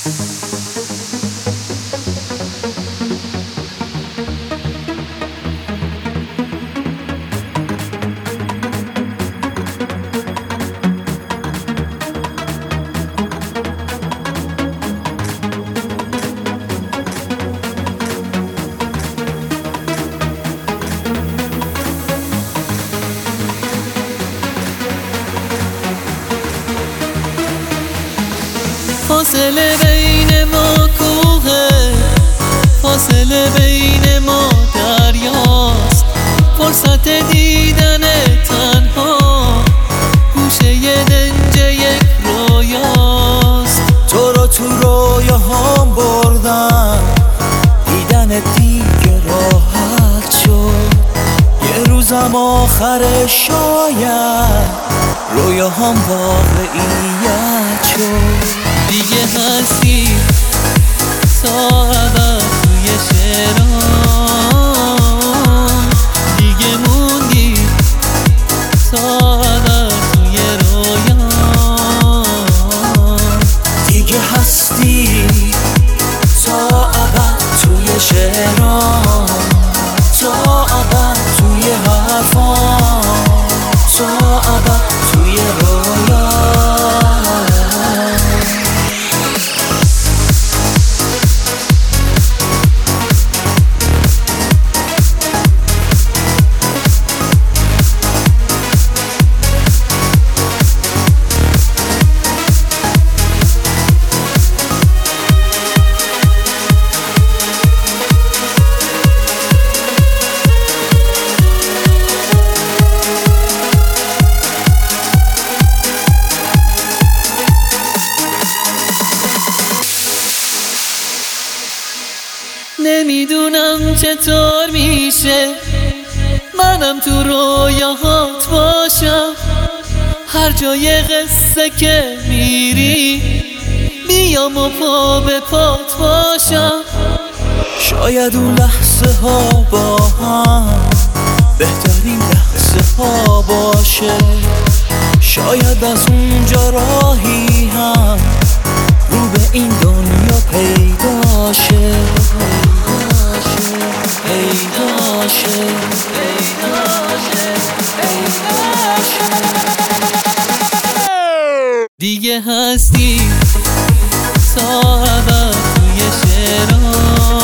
فاصله بین ما کوه، فاصله بین ما دریاست. فرصت دیدن تنها گوشه دنج یک رویاست. تو رو تو رویاهام بردم، دیدن دیگه راحت شد. یه روزم آخرش شاید رویاهام واقعیت شد. دیگه هستی تا ابد توی شعرام، دیگه موندی تا ابد توی رویام. دیگه هستی تا ابد توی شعرام، تا ابد توی حرفام، تا ابد توی رویام. نمیدونم چطور میشه منم تو رویاهات باشم. هر جای قصه که میری بیام و پا به پات باشم. شاید اون لحظه ها با هم بهترین لحظه ها باشه. شاید از اونجا راهی هم رو به این دنیا پیدا شه، پیدا شه، پیدا شه، پیدا شه. دیگه هستی تا ابد توی شعرام،